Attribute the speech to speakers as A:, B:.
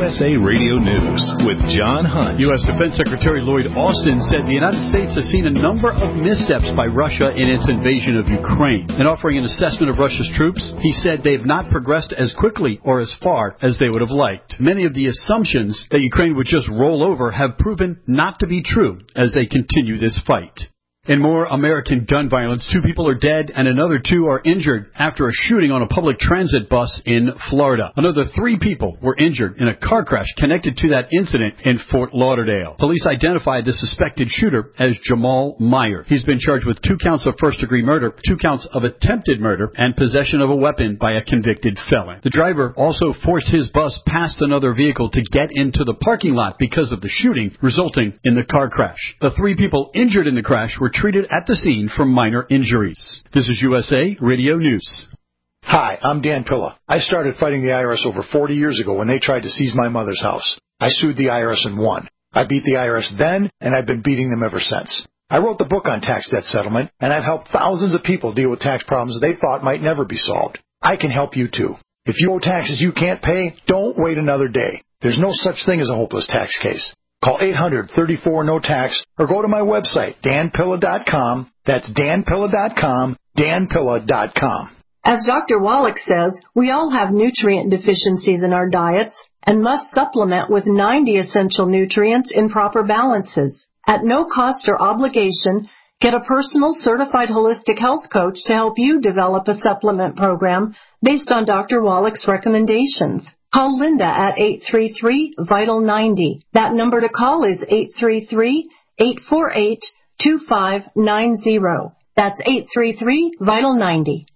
A: USA Radio News with John Hunt.
B: U.S. Defense Secretary Lloyd Austin said the United States has seen a number of missteps by Russia in its invasion of Ukraine. In offering an assessment of Russia's troops, he said they've not progressed as quickly or as far as they would have liked. Many of the assumptions that Ukraine would just roll over have proven not to be true as they continue this fight. In more American gun violence, 2 people are dead and another 2 are injured after a shooting on a public transit bus in Florida. Another 3 people were injured in a car crash connected to that incident in Fort Lauderdale. Police identified the suspected shooter as Jamal Meyer. He's been charged with 2 counts of first-degree murder, 2 counts of attempted murder, and possession of a weapon by a convicted felon. The driver also forced his bus past another vehicle to get into the parking lot because of the shooting, resulting in the car crash. The 3 people injured in the crash were treated at the scene for minor injuries. This is USA Radio News.
C: Hi, I'm Dan Pilla. I started fighting the IRS over 40 years ago when they tried to seize my mother's house. I sued the IRS and won. I beat the IRS then, and I've been beating them ever since. I wrote the book on tax debt settlement, and I've helped thousands of people deal with tax problems they thought might never be solved. I can help you too. If you owe taxes you can't pay, don't wait another day. There's no such thing as a hopeless tax case. Call 800-34-NO-TAX or go to my website, danpilla.com. That's danpilla.com, danpilla.com.
D: As Dr. Wallach says, we all have nutrient deficiencies in our diets and must supplement with 90 essential nutrients in proper balances. At no cost or obligation, get a personal certified holistic health coach to help you develop a supplement program based on Dr. Wallach's recommendations. Call Linda at 833-VITAL-90. That number to call is 833-848-2590. That's 833-VITAL-90.